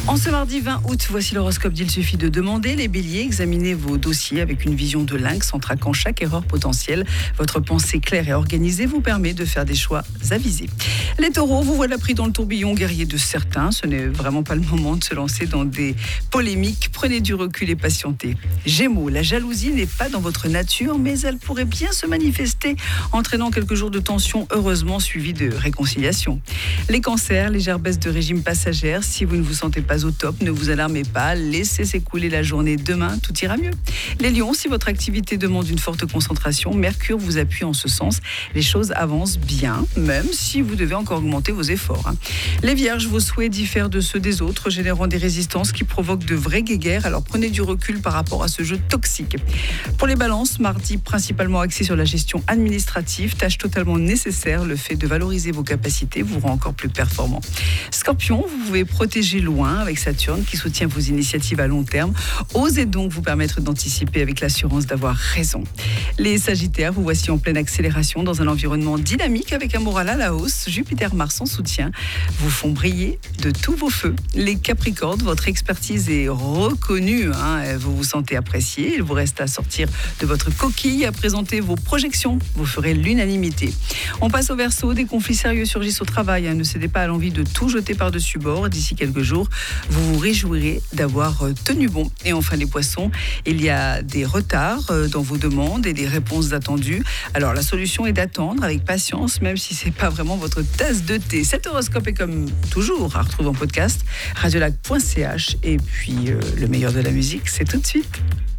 En ce mardi 20 août, voici l'horoscope d'Il suffit de demander. Les béliers, examinez vos dossiers avec une vision de lynx en traquant chaque erreur potentielle. Votre pensée claire et organisée vous permet de faire des choix avisés. Les taureaux, vous voilà pris dans le tourbillon guerrier de certains. Ce n'est vraiment pas le moment de se lancer dans des polémiques. Prenez du recul et patientez. Gémeaux, la jalousie n'est pas dans votre nature, mais elle pourrait bien se manifester, entraînant quelques jours de tension, heureusement suivis de réconciliation. Les cancers, légère baisse de régime passagère. Si vous ne vous sentez pas au top, ne vous alarmez pas, laissez s'écouler la journée. Demain, tout ira mieux. Les lions, si votre activité demande une forte concentration, Mercure vous appuie en ce sens. Les choses avancent bien, même si vous devez encore augmenter vos efforts. Les vierges, vos souhaits diffèrent de ceux des autres, générant des résistances qui provoquent de vraies guéguerres, alors prenez du recul par rapport à ce jeu toxique. Pour les balances, mardi principalement axé sur la gestion administrative, tâche totalement nécessaire, le fait de valoriser vos capacités vous rend encore plus performant. Scorpion, vous pouvez protéger loin avec Saturne qui soutient vos initiatives à long terme. Osez donc vous permettre d'anticiper avec l'assurance d'avoir raison. Les Sagittaires, vous voici en pleine accélération dans un environnement dynamique avec un moral à la hausse. Jupiter-Mars en soutien vous font briller de tous vos feux. Les Capricornes, votre expertise est reconnue. Vous vous sentez apprécié. Il vous reste à sortir de votre coquille, à présenter vos projections. Vous ferez l'unanimité. On passe au Verseau. Des conflits sérieux surgissent au travail. Ne cédez pas à l'envie de tout jeter par-dessus bord. D'ici quelques jours, vous vous réjouirez d'avoir tenu bon. Et enfin les Poissons, il y a des retards dans vos demandes et des réponses attendues. Alors la solution est d'attendre avec patience, même si c'est pas vraiment votre tasse de thé. Cet horoscope est comme toujours à retrouver en podcast radiolac.ch et puis le meilleur de la musique, c'est tout de suite.